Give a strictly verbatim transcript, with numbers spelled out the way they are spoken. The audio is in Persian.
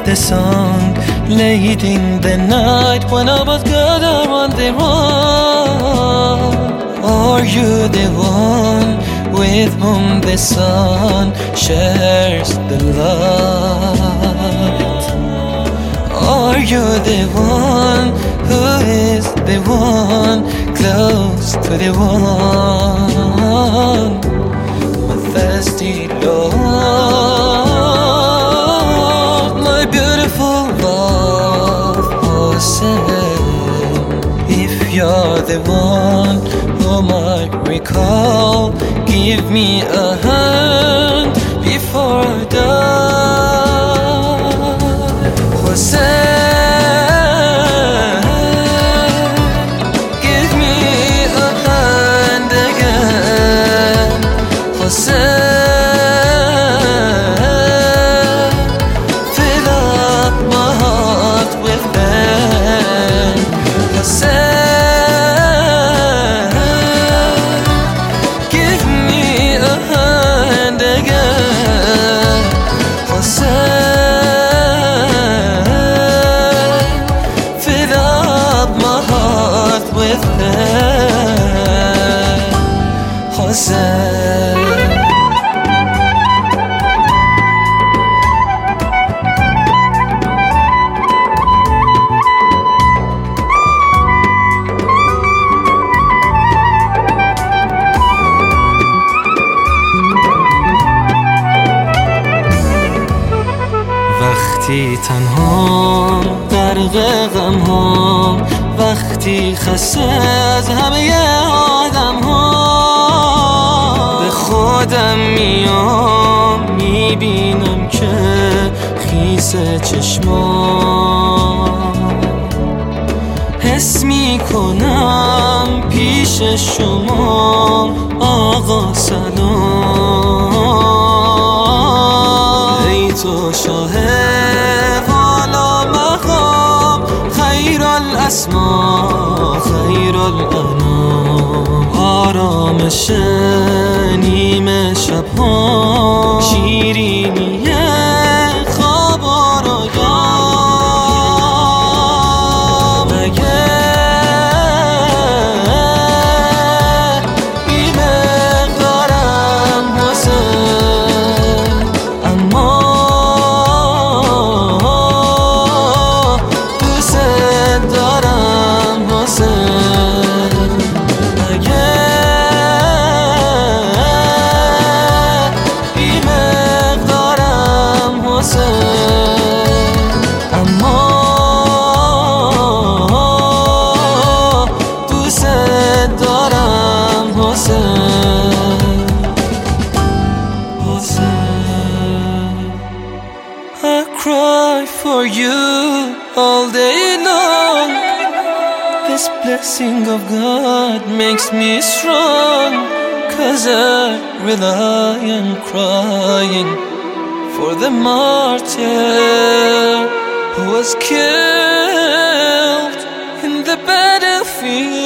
the song late in the night when I was gathered on the run. Are you the one with whom the sun shares the light? Are you the one who is the one close to the one? My thirsty love, my beautiful love, Hussein. If you're the one whom I recall, give me a hand before I die. Hussein, give me a hand again. Hussein, fill up my heart with pain. Hussein, give me a hand again. Hussein, fill up my heart with pain. Hussein. وقتی تنها غرق غم ها، وقتی خسته از همه آدم ها، به خودم میام میبینم که خیس چشمام، حس میکنم پیش شما آقا سلام. ای تو شاه والا مقام، خیر الاسما خیر الانام، آرامش نیمه شبها، شیرینی خواب و رویام. مگه بی مقدارم حسین، اما دوست دارم حسین. مگه بی مقدارم حسین، اما دوست دارم حسین. حسین. I cry for you all day long. This blessing of God makes me strong, 'cause I rely on crying for the martyr who was killed in the battlefield.